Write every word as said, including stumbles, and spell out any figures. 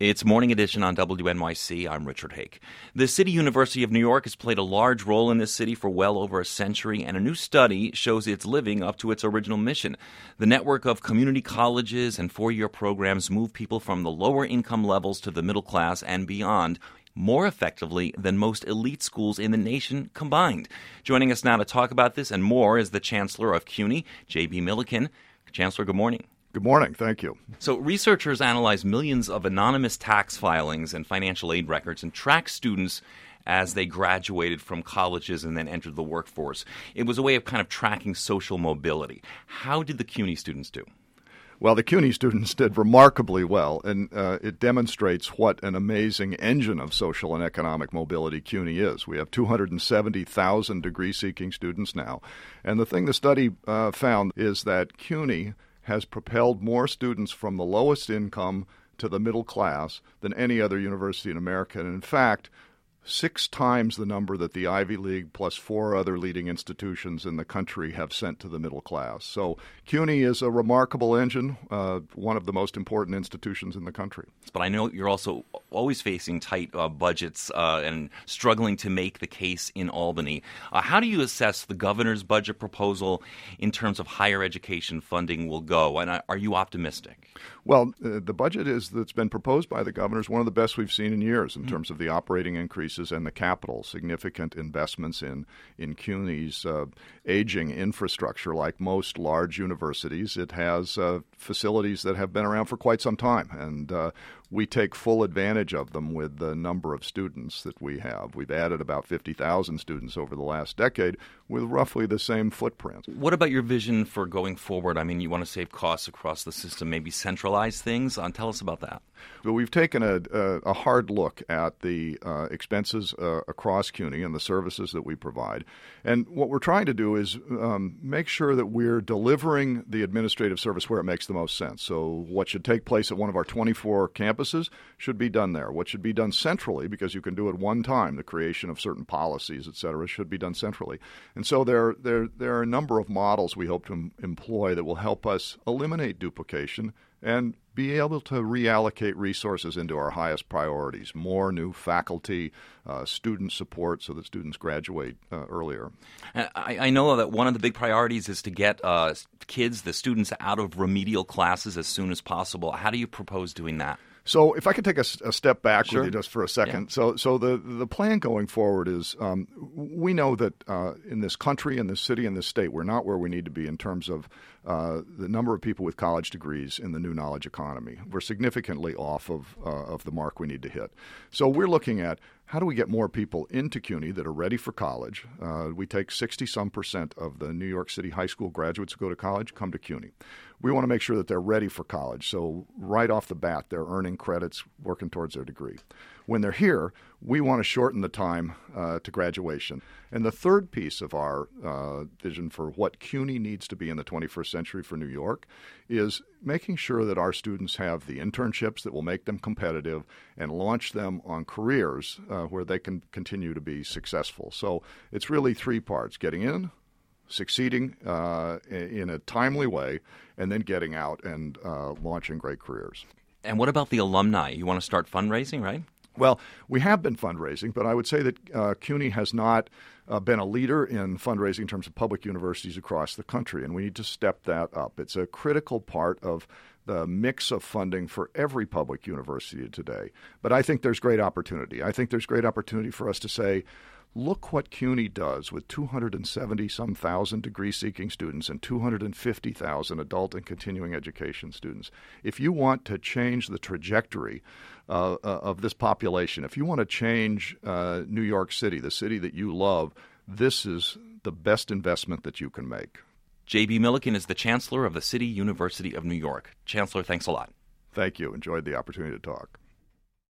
It's Morning Edition on W N Y C. I'm Richard Hake. The City University of New York has played a large role in this city for well over a century, and a new study shows it's living up to its original mission. The network of community colleges and four-year programs move people from the lower income levels to the middle class and beyond more effectively than most elite schools in the nation combined. Joining us now to talk about this and more is the Chancellor of CUNY, J B Milliken. Chancellor, good morning. Good morning. Thank you. So researchers analyze millions of anonymous tax filings and financial aid records and track students as they graduated from colleges and then entered the workforce. It was a way of kind of tracking social mobility. How did the CUNY students do? Well, the CUNY students did remarkably well, and uh, it demonstrates what an amazing engine of social and economic mobility CUNY is. We have two hundred seventy thousand degree-seeking students now, and the thing the study uh, found is that CUNY has propelled more students from the lowest income to the middle class than any other university in America. And in fact, six times the number that the Ivy League plus four other leading institutions in the country have sent to the middle class. So CUNY is a remarkable engine, uh, one of the most important institutions in the country. But I know you're also always facing tight uh, budgets uh, and struggling to make the case in Albany. Uh, how do you assess the governor's budget proposal in terms of higher education funding will go? And are you optimistic? Well, uh, the budget is that's been proposed by the governor is one of the best we've seen in years in mm-hmm. terms of the operating increases and the capital, significant investments in, in CUNY's uh, aging infrastructure. Like most large universities, it has uh, facilities that have been around for quite some time, and uh, we take full advantage of them with the number of students that we have. We've added about fifty thousand students over the last decade with roughly the same footprint. What about your vision for going forward? I mean, you want to save costs across the system, maybe centralize things? Uh, tell us about that. But we've taken a, a, a hard look at the uh, expenses uh, across CUNY and the services that we provide. And what we're trying to do is um, make sure that we're delivering the administrative service where it makes the most sense. So what should take place at one of our twenty-four campuses should be done there. What should be done centrally, because you can do it one time, the creation of certain policies, et cetera, should be done centrally. And so there, there, there are a number of models we hope to em- employ that will help us eliminate duplication and be able to reallocate resources into our highest priorities, more new faculty, uh, student support so that students graduate uh, earlier. I, I know that one of the big priorities is to get uh, kids, the students, out of remedial classes as soon as possible. How do you propose doing that? So if I could take a, a step back Sure. with you just for a second. Yeah. So so the, the plan going forward is um, we know that uh, in this country, in this city, in this state, we're not where we need to be in terms of uh, the number of people with college degrees in the new knowledge economy. We're significantly off of, uh, of the mark we need to hit. So we're looking at how do we get more people into CUNY that are ready for college? Uh, we take sixty-some percent of the New York City high school graduates who go to college come to CUNY. We want to make sure that they're ready for college. So right off the bat, they're earning credits, working towards their degree. When they're here, we want to shorten the time uh, to graduation. And the third piece of our uh, vision for what CUNY needs to be in the twenty-first century for New York is making sure that our students have the internships that will make them competitive and launch them on careers uh, where they can continue to be successful. So it's really three parts: getting in, succeeding uh, in a timely way, and then getting out and uh, launching great careers. And what about the alumni? You want to start fundraising, right? Well, we have been fundraising, but I would say that uh, CUNY has not uh, been a leader in fundraising in terms of public universities across the country, and we need to step that up. It's a critical part of the mix of funding for every public university today. But I think there's great opportunity. I think there's great opportunity for us to say, look what CUNY does with two hundred seventy some thousand degree-seeking students and two hundred fifty thousand adult and continuing education students. If you want to change the trajectory uh, uh, of this population, if you want to change uh, New York City, the city that you love, this is the best investment that you can make. J B Milliken is the Chancellor of the City University of New York. Chancellor, thanks a lot. Thank you. Enjoyed the opportunity to talk.